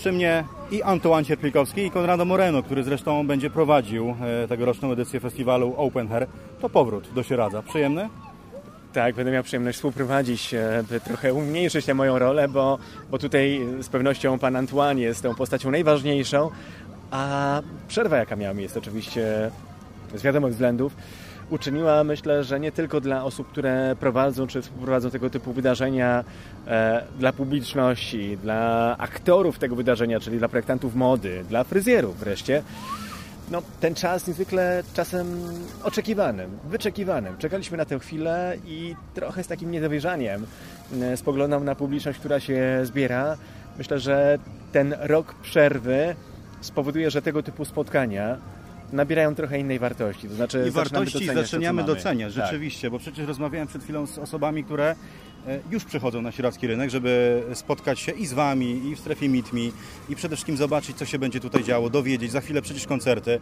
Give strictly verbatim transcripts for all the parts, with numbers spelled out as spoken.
przy mnie i Antoine Cierplikowski, i Conrado Moreno, który zresztą będzie prowadził tegoroczną edycję festiwalu Open Air. To powrót do Sieradza. Przyjemny? Tak, będę miał przyjemność współprowadzić, by trochę umniejszyć tę moją rolę, bo, bo tutaj z pewnością pan Antoine jest tą postacią najważniejszą, a przerwa, jaka miała miejsce oczywiście z wiadomych względów, uczyniła, myślę, że nie tylko dla osób, które prowadzą czy współprowadzą tego typu wydarzenia, e, dla publiczności, dla aktorów tego wydarzenia, czyli dla projektantów mody, dla fryzjerów wreszcie, no, ten czas niezwykle czasem oczekiwanym, wyczekiwanym. Czekaliśmy na tę chwilę i trochę z takim niedowierzaniem e, spoglądam na publiczność, która się zbiera. Myślę, że ten rok przerwy spowoduje, że tego typu spotkania nabierają trochę innej wartości. To znaczy, I wartości doceniać zaczynamy to, doceniać, rzeczywiście, tak. Bo przecież rozmawiałem przed chwilą z osobami, które już przychodzą na sieradzki rynek, żeby spotkać się i z Wami, i w strefie Meet Me, i przede wszystkim zobaczyć, co się będzie tutaj działo, dowiedzieć, za chwilę przecież koncerty.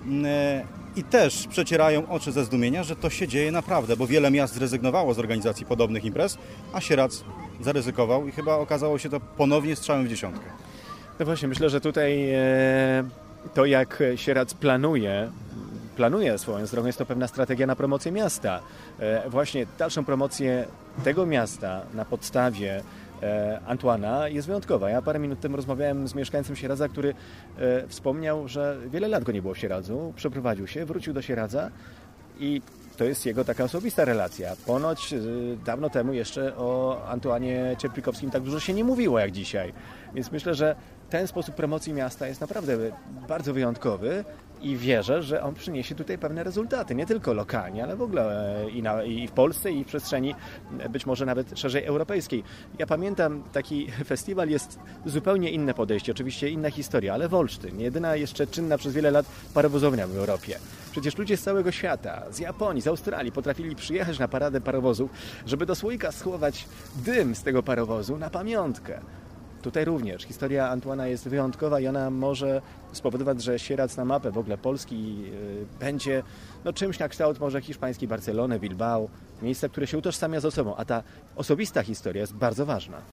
I też przecierają oczy ze zdumienia, że to się dzieje naprawdę, bo wiele miast zrezygnowało z organizacji podobnych imprez, a Sieradz zaryzykował i chyba okazało się to ponownie strzałem w dziesiątkę. No właśnie, myślę, że tutaj e, to, jak Sieradz planuje, planuje swoją drogą, jest to pewna strategia na promocję miasta. E, właśnie dalszą promocję tego miasta na podstawie e, Antoana jest wyjątkowa. Ja parę minut temu rozmawiałem z mieszkańcem Sieradza, który e, wspomniał, że wiele lat go nie było w Sieradzu, przeprowadził się, wrócił do Sieradza i to jest jego taka osobista relacja. Ponoć y, dawno temu jeszcze o Antoanie Cierplikowskim tak dużo się nie mówiło jak dzisiaj. Więc myślę, że ten sposób promocji miasta jest naprawdę bardzo wyjątkowy i wierzę, że on przyniesie tutaj pewne rezultaty. Nie tylko lokalnie, ale w ogóle i, na, i w Polsce, i w przestrzeni być może nawet szerzej europejskiej. Ja pamiętam, taki festiwal jest zupełnie inne podejście, oczywiście inna historia, ale Wolsztyn, jedyna jeszcze czynna przez wiele lat parowozownia w Europie. Przecież ludzie z całego świata, z Japonii, z Australii potrafili przyjechać na paradę parowozów, żeby do słoika schować dym z tego parowozu na pamiątkę. Tutaj również historia Antoana jest wyjątkowa i ona może spowodować, że Sieradz na mapę w ogóle Polski yy, będzie no, czymś na kształt może hiszpańskiej Barcelony, Bilbao, miejsca, które się utożsamia z osobą, a ta osobista historia jest bardzo ważna.